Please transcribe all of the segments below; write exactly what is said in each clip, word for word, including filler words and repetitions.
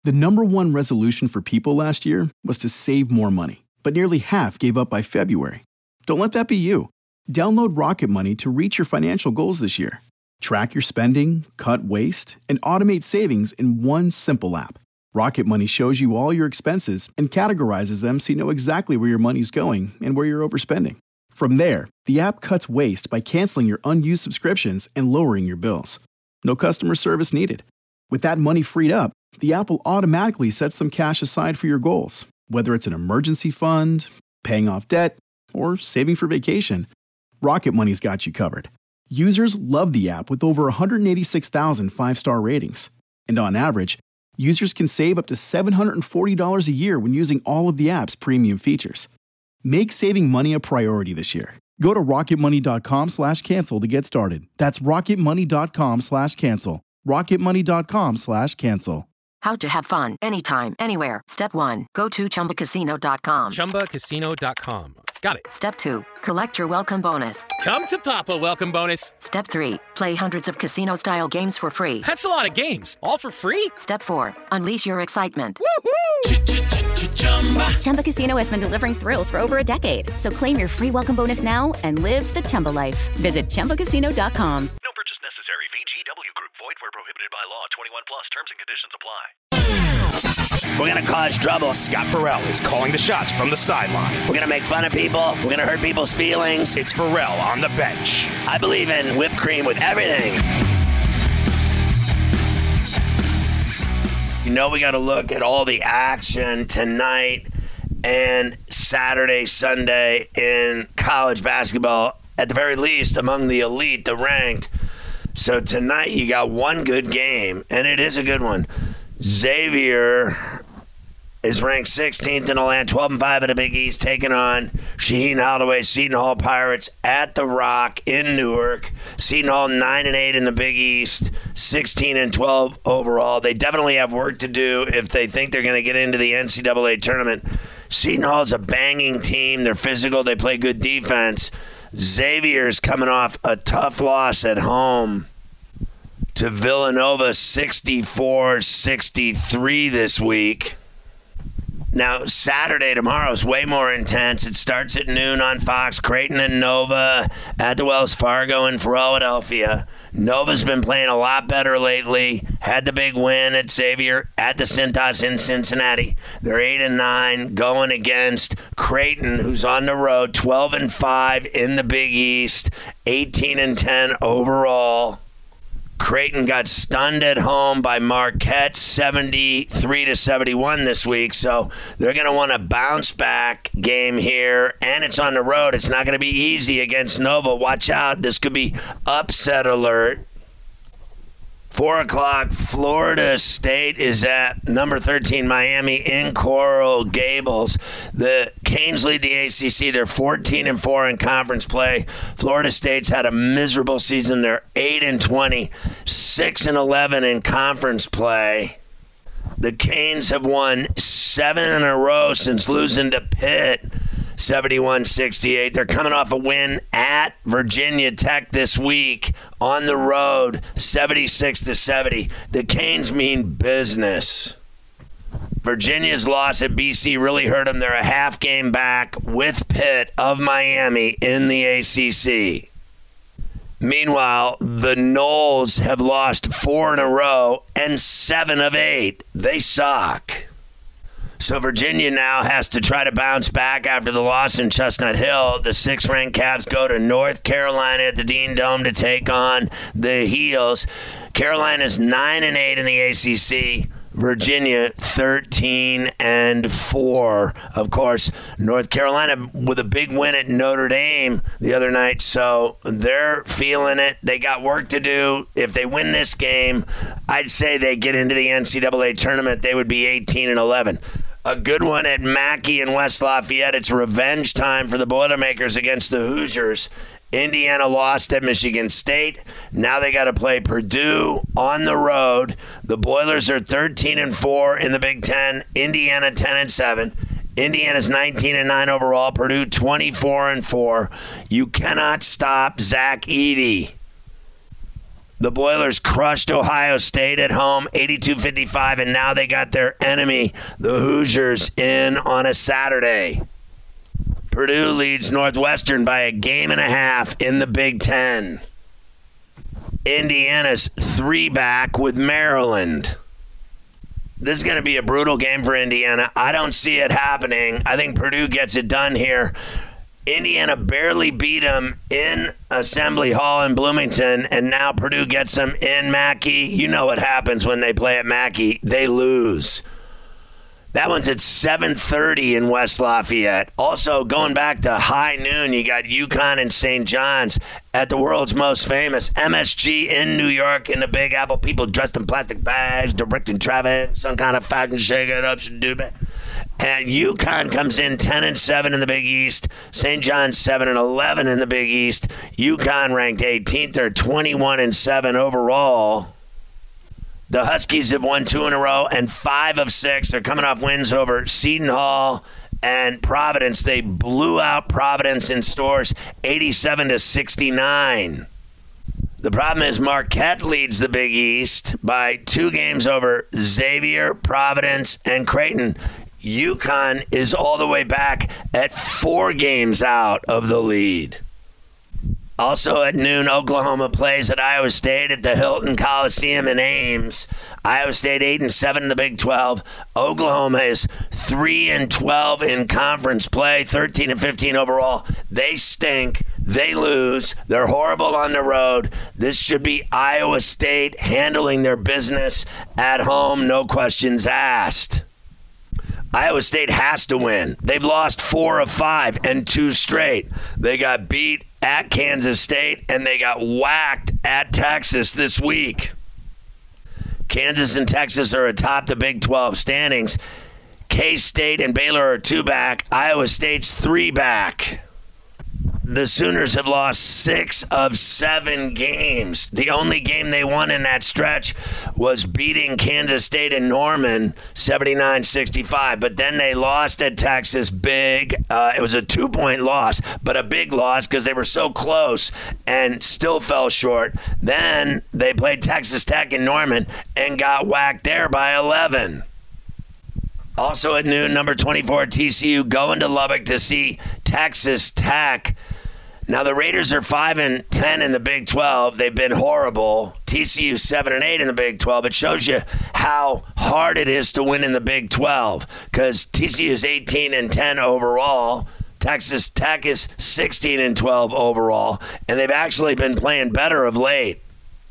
The number one resolution for people last year was to save more money, but nearly half gave up by February. Don't let that be you. Download Rocket Money to reach your financial goals this year. Track your spending, cut waste, and automate savings in one simple app. Rocket Money shows you all your expenses and categorizes them so you know exactly where your money's going and where you're overspending. From there, the app cuts waste by canceling your unused subscriptions and lowering your bills. No customer service needed. With that money freed up, the app will automatically set some cash aside for your goals, whether it's an emergency fund, paying off debt, or saving for vacation. Rocket Money's got you covered. Users love the app with over one hundred eighty-six thousand five-star ratings. And on average, users can save up to seven hundred forty dollars a year when using all of the app's premium features. Make saving money a priority this year. Go to rocketmoney.com slash cancel to get started. That's rocketmoney.com slash cancel. rocketmoney.com slash cancel. How to have fun anytime, anywhere. Step one, go to chumba casino dot com. chumba casino dot com. Got it. Step two, collect your welcome bonus. Come to Papa welcome bonus. Step three, play hundreds of casino-style games for free. That's a lot of games, all for free? Step four, unleash your excitement. Woohoo! Chumba Casino has been delivering thrills for over a decade. So claim your free welcome bonus now and live the Chumba life. Visit chumba casino dot com. No purchase necessary. V G W Group. Void where prohibited by law. twenty-one plus. Terms and conditions apply. We're going to cause trouble. Scott Farrell is calling the shots from the sideline. We're going to make fun of people. We're going to hurt people's feelings. It's Farrell on the bench. I believe in whipped cream with everything. You know we got to look at all the action tonight and Saturday, Sunday in college basketball, at the very least among the elite, the ranked. So tonight you got one good game, and it is a good one. Xavier is ranked sixteenth in the land, twelve and five at the Big East, taking on Shaheen Holloway, Seton Hall Pirates at the Rock in Newark. Seton Hall nine and eight in the Big East, sixteen and twelve overall. They definitely have work to do if they think they're going to get into the N C double A tournament. Seton Hall's a banging team. They're physical. They play good defense. Xavier's coming off a tough loss at home to Villanova, sixty-four sixty-three this week. Now, Saturday, tomorrow, is way more intense. It starts at noon on Fox. Creighton and Nova at the Wells Fargo in Philadelphia. Nova's been playing a lot better lately. Had the big win at Xavier at the Cintas in Cincinnati. They're eight and nine going against Creighton, who's on the road, twelve and five in the Big East, eighteen and ten overall. Creighton got stunned at home by Marquette, seventy-three to seventy-one this week, so they're going to want a bounce-back game here, and it's on the road. It's not going to be easy against Nova. Watch out. This could be upset alert. Four o'clock, Florida State is at number thirteen, Miami in Coral Gables. The Canes lead the A C C. They're fourteen and four in conference play. Florida State's had a miserable season. They're eight and twenty, six and eleven in conference play. The Canes have won seven in a row since losing to Pitt, seventy-one sixty-eight. They're coming off a win at Virginia Tech this week on the road, seventy-six to seventy. The Canes mean business. Virginia's loss at B C really hurt them. They're a half game back with Pitt of Miami in the A C C. Meanwhile, the Noles have lost four in a row and seven of eight. They suck. So Virginia now has to try to bounce back after the loss in Chestnut Hill. The sixth-ranked Cavs go to North Carolina at the Dean Dome to take on the Heels. Carolina's nine and eight in the A C C. Virginia thirteen and four. Of course, North Carolina with a big win at Notre Dame the other night, so they're feeling it. They got work to do. If they win this game, I'd say they get into the N C double A tournament. They would be eighteen and eleven. A good one at Mackey in West Lafayette. It's revenge time for the Boilermakers against the Hoosiers. Indiana lost at Michigan State. Now they got to play Purdue on the road. The Boilers are thirteen and four in the Big Ten. Indiana ten and seven. Indiana's nineteen and nine overall. Purdue twenty-four and four. You cannot stop Zach Edey. The Boilers crushed Ohio State at home, eighty-two fifty-five, and now they got their enemy, the Hoosiers, in on a Saturday. Purdue leads Northwestern by a game and a half in the Big Ten. Indiana's three back with Maryland. This is going to be a brutal game for Indiana. I don't see it happening. I think Purdue gets it done here. Indiana barely beat them in Assembly Hall in Bloomington, and now Purdue gets them in Mackey. You know what happens when they play at Mackey. They lose. That one's at seven thirty in West Lafayette. Also, going back to high noon, you got UConn and Saint John's at the world's most famous M S G in New York in the Big Apple. People dressed in plastic bags, directing traffic, some kind of fucking shake it up, should do that. And UConn comes in ten and seven in the Big East. Saint John's seven and eleven in the Big East. UConn ranked eighteenth. They're twenty-one and seven overall. The Huskies have won two in a row and five of six. They're coming off wins over Seton Hall and Providence. They blew out Providence in Stores eighty-seven to sixty-nine. The problem is Marquette leads the Big East by two games over Xavier, Providence, and Creighton. UConn is all the way back at four games out of the lead. Also at noon, Oklahoma plays at Iowa State at the Hilton Coliseum in Ames. Iowa State eight and seven in the Big twelve. Oklahoma is three and twelve in conference play, thirteen and fifteen overall. They stink. They lose. They're horrible on the road. This should be Iowa State handling their business at home, no questions asked. Iowa State has to win. They've lost four of five and two straight. They got beat at Kansas State, and they got whacked at Texas this week. Kansas and Texas are atop the Big twelve standings. K-State and Baylor are two back. Iowa State's three back. The Sooners have lost six of seven games. The only game they won in that stretch was beating Kansas State and Norman seventy-nine sixty-five. But then they lost at Texas big. Uh, it was a two-point loss, but a big loss because they were so close and still fell short. Then they played Texas Tech in Norman and got whacked there by eleven. Also at noon, number twenty-four, T C U going to Lubbock to see Texas Tech. Now, the Raiders are five and ten in the Big twelve. They've been horrible. T C U seven and eight in the Big twelve. It shows you how hard it is to win in the Big twelve because T C U is eighteen and ten overall. Texas Tech is sixteen and twelve overall, and they've actually been playing better of late.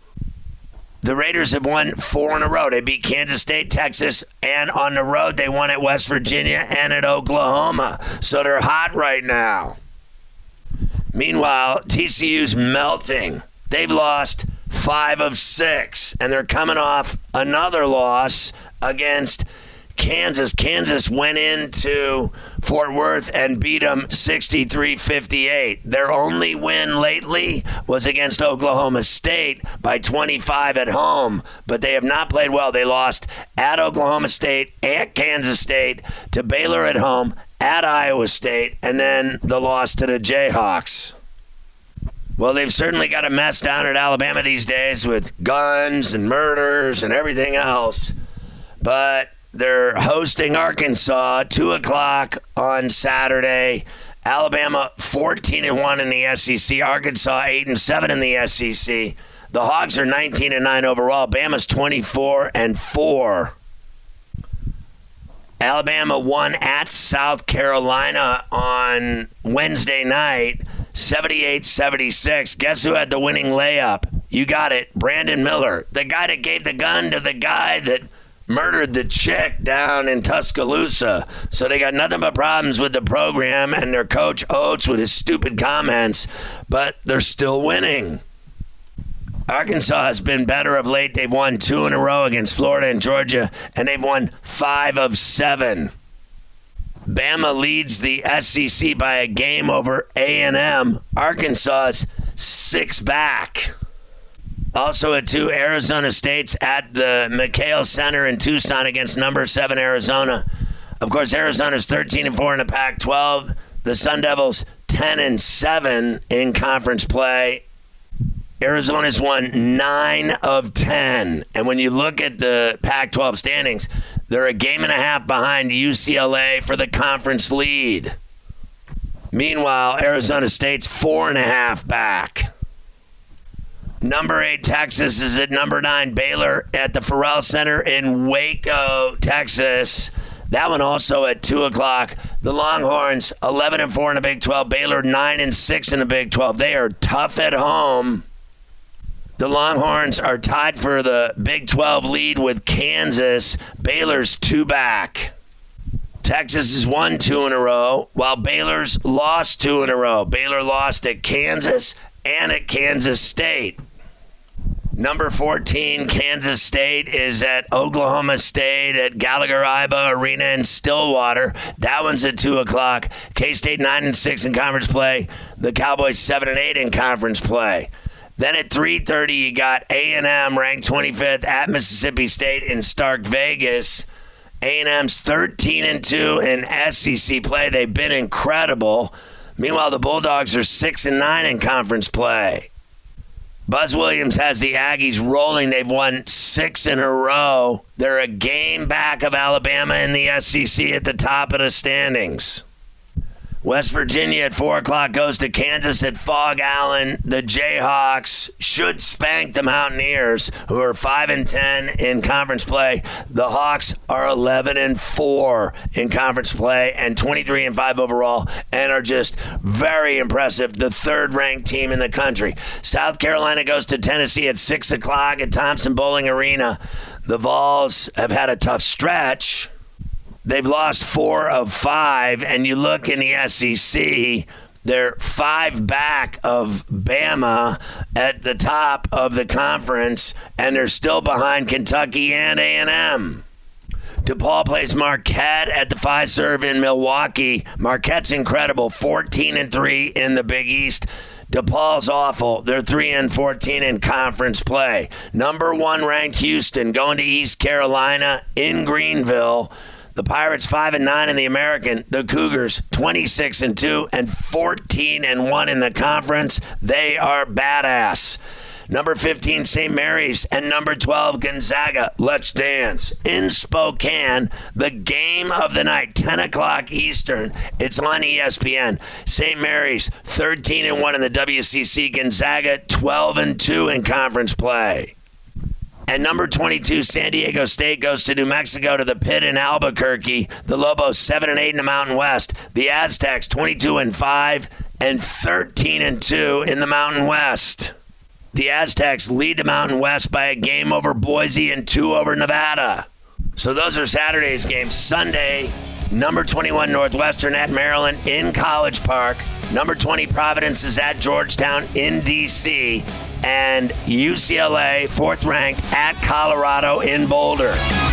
The Raiders have won four in a row. They beat Kansas State, Texas, and on the road they won at West Virginia and at Oklahoma. So they're hot right now. Meanwhile, T C U's melting. They've lost five of six, and they're coming off another loss against Kansas. Kansas went into Fort Worth and beat them sixty-three fifty-eight. Their only win lately was against Oklahoma State by twenty-five at home, but they have not played well. They lost at Oklahoma State, at Kansas State, to Baylor at home, at Iowa State, and then the loss to the Jayhawks. Well, they've certainly got a mess down at Alabama these days with guns and murders and everything else, but they're hosting Arkansas, two o'clock on Saturday. Alabama fourteen and one in the S E C. Arkansas eight and seven in the S E C. The Hogs are nineteen and nine overall. Bama's twenty-four and four. Alabama won at South Carolina on Wednesday night, seventy-eight seventy-six. Guess who had the winning layup? You got it, Brandon Miller, the guy that gave the gun to the guy that murdered the chick down in Tuscaloosa. So they got nothing but problems with the program and their coach Oates with his stupid comments, but they're still winning. Arkansas has been better of late. They've won two in a row against Florida and Georgia, and they've won five of seven. Bama leads the S E C by a game over A and M. Arkansas is six back. Also at two, Arizona State's at the McHale Center in Tucson against number seven Arizona. Of course, Arizona's thirteen and four in the Pac twelve. The Sun Devils ten and seven in conference play. Arizona's won nine of ten. And when you look at the Pac twelve standings, they're a game and a half behind U C L A for the conference lead. Meanwhile, Arizona State's four and a half back. Number eight, Texas is at number nine, Baylor at the Farrell Center in Waco, Texas. That one also at two o'clock. The Longhorns, eleven and four in the Big twelve. Baylor, nine and six in the Big twelve. They are tough at home. The Longhorns are tied for the Big twelve lead with Kansas. Baylor's two back. Texas has won two in a row, while Baylor's lost two in a row. Baylor lost at Kansas and at Kansas State. Number fourteen, Kansas State, is at Oklahoma State at Gallagher-Iba Arena in Stillwater. That one's at two o'clock. K-State nine and six in conference play. The Cowboys seven and eight in conference play. Then at three thirty, you got A and M ranked twenty-fifth at Mississippi State in Stark Vegas. A and M's thirteen and two in S E C play. They've been incredible. Meanwhile, the Bulldogs are six and nine in conference play. Buzz Williams has the Aggies rolling. They've won six in a row. They're a game back of Alabama in the S E C at the top of the standings. West Virginia at four o'clock goes to Kansas at Fog Allen. The Jayhawks should spank the Mountaineers, who are five and ten in conference play. The Hawks are eleven and four in conference play and twenty-three and five overall, and are just very impressive. The third-ranked team in the country. South Carolina goes to Tennessee at six o'clock at Thompson Bowling Arena. The Vols have had a tough stretch. They've lost four of five, and you look in the S E C, they're five back of Bama at the top of the conference, and they're still behind Kentucky and A and M. DePaul plays Marquette at the Fiserv in Milwaukee. Marquette's incredible, fourteen and three in the Big East. DePaul's awful. They're three and fourteen in conference play. Number one ranked Houston going to East Carolina in Greenville. The Pirates five and nine in the American. The Cougars twenty-six and two and fourteen and one in the conference. They are badass. Number fifteen, Saint Mary's, and number twelve, Gonzaga. Let's dance. In Spokane, the game of the night, ten o'clock Eastern. It's on E S P N. Saint Mary's thirteen and one in the W C C. Gonzaga twelve and two in conference play. And number twenty-two, San Diego State, goes to New Mexico to the Pit in Albuquerque. The Lobos seven and eight in the Mountain West. The Aztecs twenty-two and five and thirteen and two in the Mountain West. The Aztecs lead the Mountain West by a game over Boise and two over Nevada. So those are Saturday's games. Sunday, number twenty-one, Northwestern at Maryland in College Park. Number twenty, Providence is at Georgetown in D C And U C L A, fourth ranked, at Colorado in Boulder.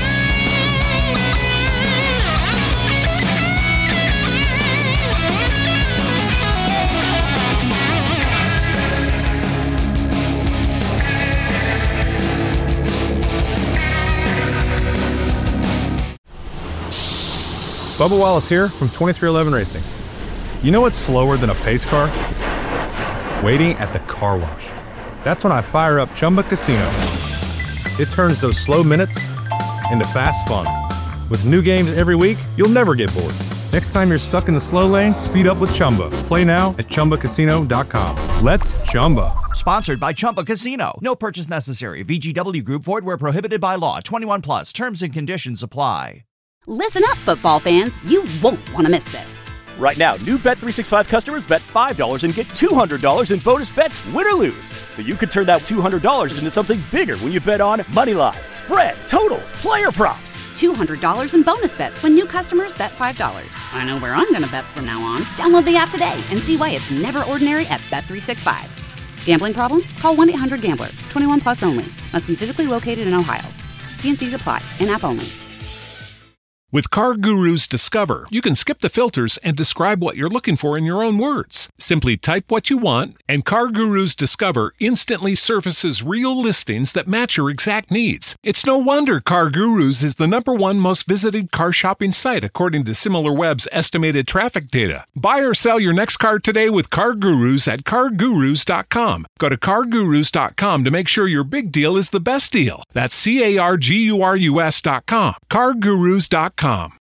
Bubba Wallace here from twenty-three eleven Racing. You know what's slower than a pace car? Waiting at the car wash. That's when I fire up Chumba Casino. It turns those slow minutes into fast fun. With new games every week, you'll never get bored. Next time you're stuck in the slow lane, speed up with Chumba. Play now at Chumba Casino dot com. Let's Chumba. Sponsored by Chumba Casino. No purchase necessary. V G W Group. Void where prohibited by law. twenty-one plus. Terms and conditions apply. Listen up, football fans. You won't want to miss this. Right now, new Bet three sixty-five customers bet five dollars and get two hundred dollars in bonus bets, win or lose. So you could turn that two hundred dollars into something bigger when you bet on moneyline, spread, totals, player props. two hundred dollars in bonus bets when new customers bet five dollars. I know where I'm going to bet from now on. Download the app today and see why it's never ordinary at Bet three sixty-five. Gambling problem? Call one eight hundred gambler. twenty-one plus only. Must be physically located in Ohio. T and C's apply. In-app only. With CarGurus Discover, you can skip the filters and describe what you're looking for in your own words. Simply type what you want, and CarGurus Discover instantly surfaces real listings that match your exact needs. It's no wonder CarGurus is the number one most visited car shopping site according to SimilarWeb's estimated traffic data. Buy or sell your next car today with CarGurus at car gurus dot com. Go to car gurus dot com to make sure your big deal is the best deal. That's C A R G U R U S dot com. car gurus dot com.